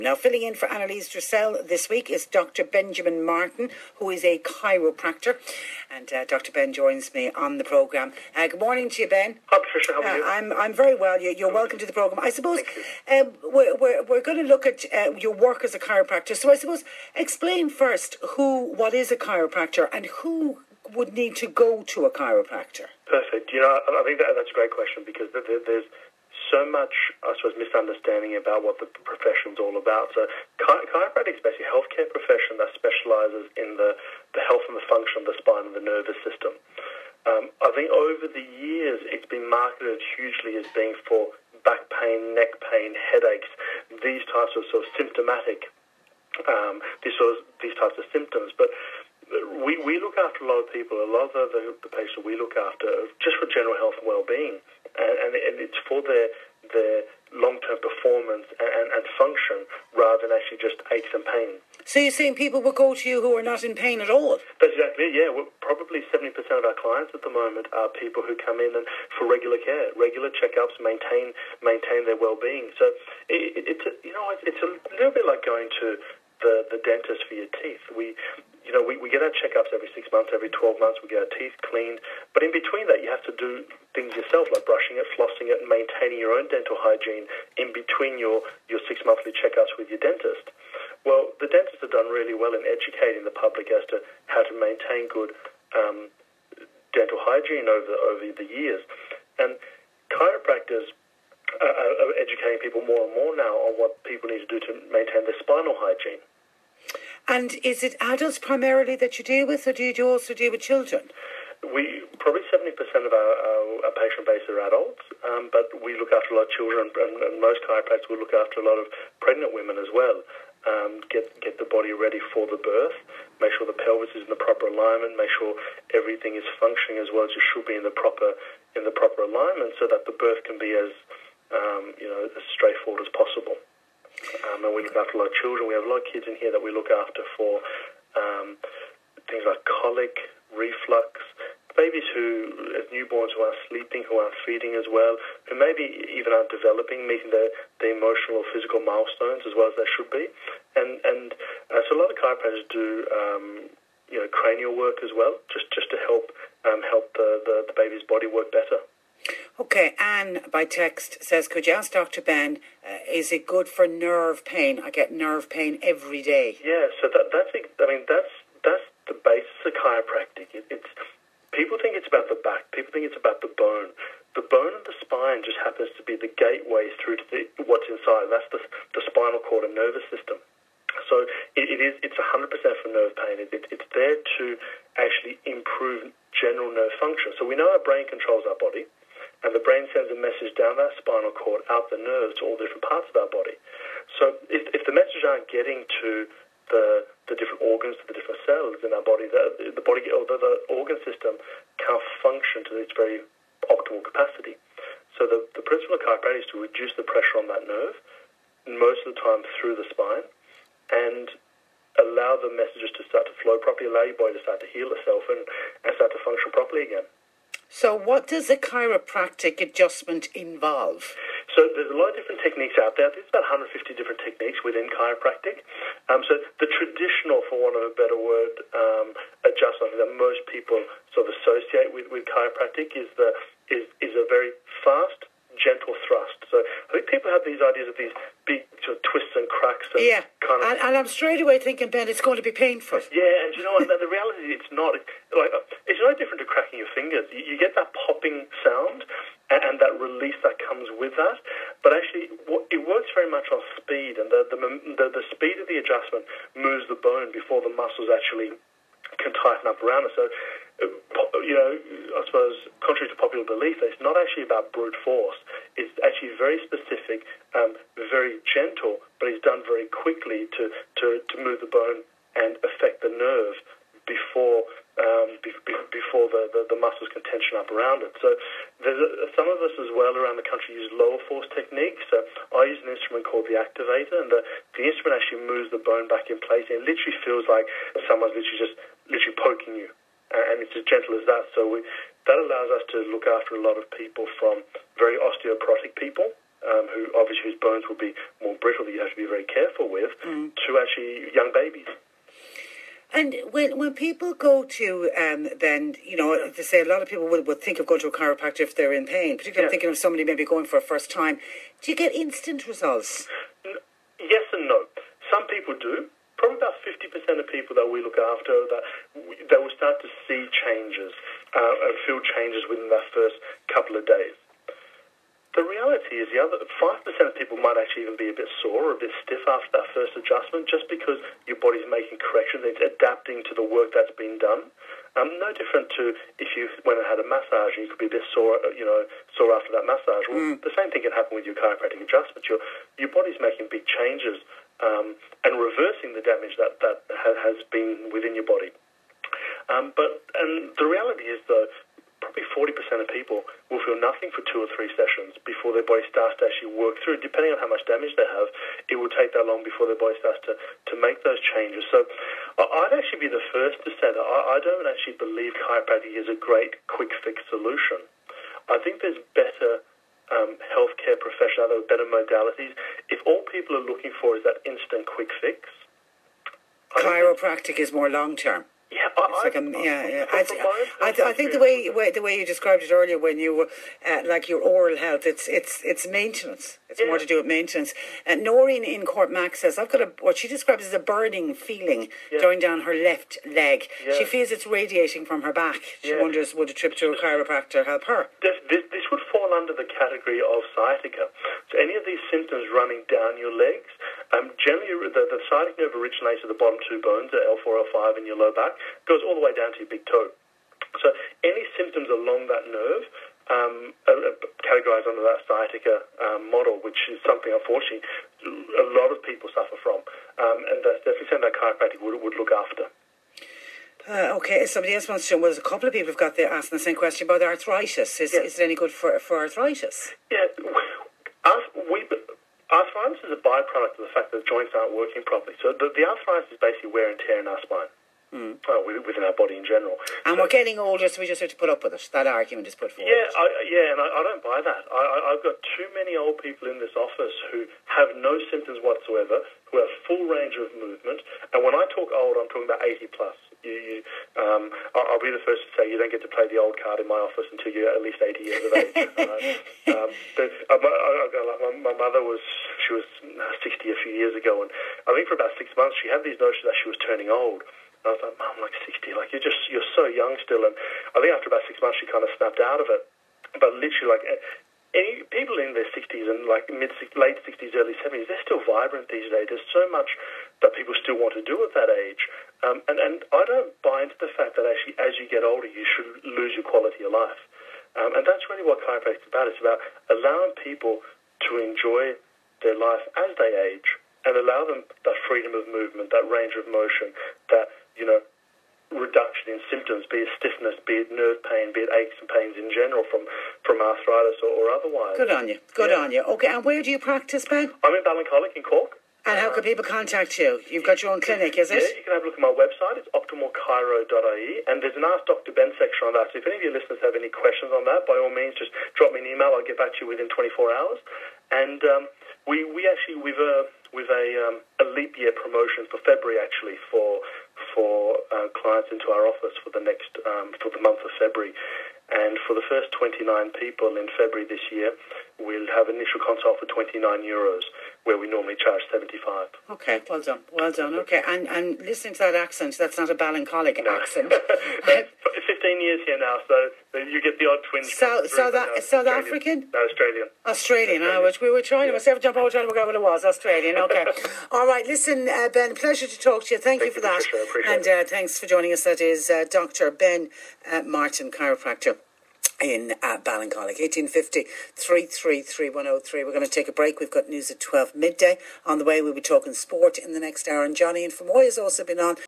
Now, filling in for Annalise Dressel this week is Dr. Benjamin Martin, who is a chiropractor. And Dr. Ben joins me on the programme. Good morning to you, Ben. Hi, Patricia. How are you? I'm very well. You're welcome to the programme. I suppose we're going to look at your work as a chiropractor. So I suppose explain first what is a chiropractor and who would need to go to a chiropractor. Perfect. I think that's a great question because there's so much, I suppose, misunderstanding about what the profession's all about. So chiropractic is basically a healthcare profession that specialises in the health and the function of the spine and the nervous system. I think over the years it's been marketed hugely as being for back pain, neck pain, headaches, these types of sort of symptomatic, these types of symptoms. But we look after a lot of people. A lot of the patients we look after just for general health and well-being, and it's for their long-term performance and function rather than actually just aches and pain. So you're saying people will go to you who are not in pain at all? That's exactly it, yeah. Probably 70% of our clients at the moment are people who come in and for regular care, regular checkups, maintain their well-being. So it's a little bit like going to the dentist for your teeth. We get our checkups every 6 months, every 12 months. We get our teeth cleaned. But in between that, you have to do things yourself, like brushing it, flossing it, and maintaining your own dental hygiene in between your 6 monthly checkups with your dentist. Well, the dentists have done really well in educating the public as to how to maintain good dental hygiene over the years. And chiropractors are educating people more and more now on what people need to do to maintain their spinal hygiene. And is it adults primarily that you deal with, or do you also deal with children? Probably 70% of our patient base are adults, but we look after a lot of children, and most chiropractors will look after a lot of pregnant women as well. Get the body ready for the birth, make sure the pelvis is in the proper alignment, make sure everything is functioning as well as it should be in the proper alignment, so that the birth can be as straightforward as possible. And we look after a lot of children. We have a lot of kids in here that we look after for things like colic, reflux, babies as newborns who aren't sleeping, who aren't feeding as well, who maybe even aren't developing, meeting the emotional or physical milestones as well as they should be. And so a lot of chiropractors do cranial work as well, just to help the baby's body work better. Okay, Anne by text says, could you ask Dr. Ben, is it good for nerve pain? I get nerve pain every day. Yeah, so that's the basis of chiropractic. People think it's about the back. People think it's about the bone. The bone and the spine just happens to be the gateway through to what's inside. That's the spinal cord and nervous system. So it's 100% for nerve pain. It's there to actually improve general nerve function. So we know our brain controls our body, and the brain sends a message down that spinal cord, out the nerves to all different parts of our body. So if the messages aren't getting to the different organs, to the different cells in our body, the body or the organ system can't function to its very optimal capacity. So the principle of chiropractic is to reduce the pressure on that nerve, most of the time through the spine, and allow the messages to start to flow properly, allow your body to start to heal itself and start to function properly again. So what does a chiropractic adjustment involve? So there's a lot of different techniques out there. There's about 150 different techniques within chiropractic. So the traditional, for want of a better word, adjustment that most people sort of associate with chiropractic is a very fast, gentle thrust. So I think people have these ideas of these big sort of twists and cracks. And and I'm straight away thinking, Ben, it's going to be painful. Yeah, and and the reality is it's not. It's no different to cracking your fingers. You get that popping sound and that release that comes with that. But actually, it works very much on speed, and the speed of the adjustment moves the bone before the muscles actually can tighten up around it. So, I suppose, contrary to popular belief, it's not actually about brute force. It's actually very specific, very gentle, but it's done very quickly to move the bone and affect the nerve before the muscles can tension up around it. So there's some of us as well around the country use lower force techniques. So I use an instrument called the activator, and the instrument actually moves the bone back in place, and it literally feels like someone's literally poking you, and it's as gentle as that. So that allows us to look after a lot of people, from very osteoporotic people who obviously whose bones will be more brittle that you have to be very careful with, to actually young babies. And when people go to, then, to say a lot of people would think of going to a chiropractor if they're in pain, particularly I'm thinking of somebody maybe going for a first time. Do you get instant results? Yes and no. Some people do. Probably about 50% of people that we look after, they will start to see changes, feel changes within that first couple of days. The reality is the other 5% of people might actually even be a bit sore or a bit stiff after that first adjustment, just because your body's making corrections, it's adapting to the work that's been done. No different to if you went and had a massage and you could be a bit sore, sore after that massage. Well, the same thing can happen with your chiropractic adjustment. Your body's making big changes and reversing the damage that has been within your body. And the reality is, though, probably 40% of people will feel nothing for 2 or 3 sessions before their body starts to actually work through. Depending on how much damage they have, it will take that long before their body starts to make those changes. So I'd actually be the first to say that I don't actually believe chiropractic is a great quick fix solution. I think there's better healthcare professionals, there are better modalities. If all people are looking for is that instant quick fix, chiropractic is more long term. Yeah, I think the way you described it earlier, when you like your oral health, it's maintenance. It's more to do with maintenance. And Noreen in Court Mac says, I've got what she describes as a burning feeling going down her left leg. Yeah. She feels it's radiating from her back. She wonders, would a trip to a chiropractor help her? This would fall under the category of sciatica. So any of these symptoms running down your legs, generally the sciatic nerve originates at the bottom 2 bones, the L4, L5 in your low back, goes all the way down to your big toe. So any symptoms along that nerve are categorized under that sciatica model, which is something, unfortunately, a lot of people suffer from. And that's definitely something that chiropractic would look after. Okay, somebody else wants to know, well, there's a couple of people who've got asking the same question about arthritis. Is it any good for arthritis? Yeah, arthritis is a byproduct of the fact that the joints aren't working properly. So the arthritis is basically wear and tear in our spine. Within our body in general. And we're getting older, so we just have to put up with it. That argument is put forward. Yeah, and I don't buy that. I've got too many old people in this office who have no symptoms whatsoever, who have full range of movement. And when I talk old, I'm talking about 80 plus. I'll be the first to say you don't get to play the old card in my office until you're at least 80 years of age. My mother was 60 a few years ago, and I think for about 6 months she had these notions that she was turning old. And I was like, Mum, like 60, like you're so young still. And I think after about 6 months she kind of snapped out of it. But literally, like any people in their 60s and like late 60s, early 70s, they're still vibrant these days. There's so much that people still want to do at that age. And I don't buy into the fact that actually as you get older, you should lose your quality of life. And that's really what chiropractic is about. It's about allowing people to enjoy their life as they age and allow them that freedom of movement, that range of motion, that, reduction in symptoms, be it stiffness, be it nerve pain, be it aches and pains in general from arthritis or otherwise. Good on you. Good on you. Okay, and where do you practice, Ben? I'm in Ballincollig in Cork. And how can people contact you? You've got your own clinic, is it? Yeah, you can have a look at my website. It's optimalchiro.ie, and there's an Ask Dr. Ben section on that. So if any of your listeners have any questions on that, by all means, just drop me an email. I'll get back to you within 24 hours. And we've a leap year promotion for February, actually, for clients into our office for the month of February. And for the first 29 people in February this year, we'll have initial consult for €29, where we normally charge 75. Okay, well done. Okay, and listening to that accent, that's not a Ballincollig accent. 15 years here now, so you get the odd twinge. South African? No, Australian. Australian, which we were trying myself to jump over trying to work out what it was. Australian, okay. All right, listen, Ben, pleasure to talk to you. Thank you for that. And thanks for joining us. That is Dr. Ben Martin, chiropractor in Ballincollig. 1850 333 103. We're going to take a break. We've got news at 12 midday. On the way, we'll be talking sport in the next hour. And Johnny and Fermoy has also been on.